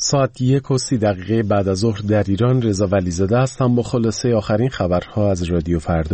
ساعت 1:30 بعد از ظهر در ایران. رضا ولیزاده هستم با خلاصه آخرین خبرها از رادیو فردا.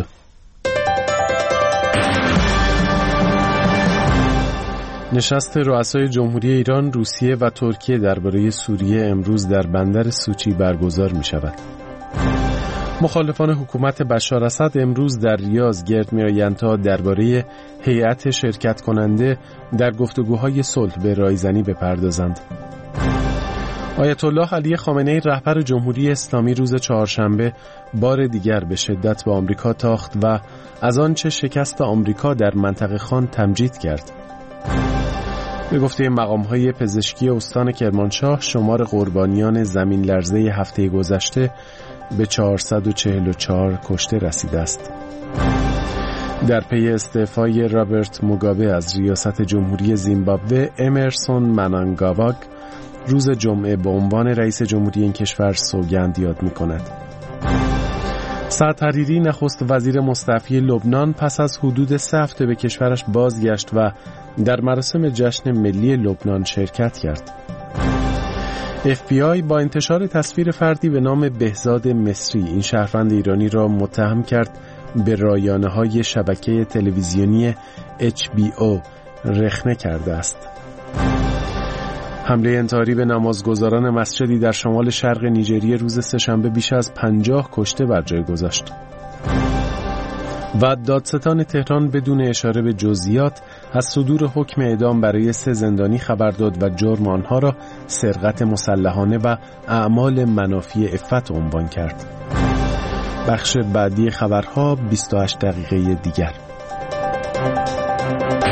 نشست رؤسای جمهوری ایران، روسیه و ترکیه درباره سوریه امروز در بندر سوچی برگزار می شود. مخالفان حکومت بشار اسد امروز در ریاض گرد می آیند تا درباره هیئت شرکت کننده در گفتگوهای صلح به رایزنی بپردازند. آیت الله علی خامنه‌ای رهبر جمهوری اسلامی روز چهارشنبه بار دیگر به شدت به آمریکا تاخت و از آنچه شکست آمریکا در منطقه خان تمجید کرد. به گفته مقام‌های پزشکی استان کرمانشاه، شمار قربانیان زمین لرزه هفته گذشته به 444 کشته رسیده است. در پی استعفای رابرت موگابه از ریاست جمهوری زیمبابوه، امرسون منانگاواگ روز جمعه به عنوان رئیس جمهوری این کشور سوگند یاد می‌کند. سعد حریری نخست وزیر مستعفی لبنان پس از حدود 3 هفته به کشورش بازگشت و در مراسم جشن ملی لبنان شرکت کرد. FBI با انتشار تصویر فردی به نام بهزاد مصری، این شهروند ایرانی را متهم کرد به رایانه‌های شبکه تلویزیونی HBO رخنه کرده است. حمله انتحاری به نمازگزاران مسجدی در شمال شرق نیجریه روز سه‌شنبه بیش از 50 کشته بر جای گذاشت. و دادستان تهران بدون اشاره به جزئیات از صدور حکم اعدام برای 3 زندانی خبر داد و جرم آنها را سرقت مسلحانه و اعمال منافی عفت عنوان کرد. بخش بعدی خبرها 28 دقیقه دیگر.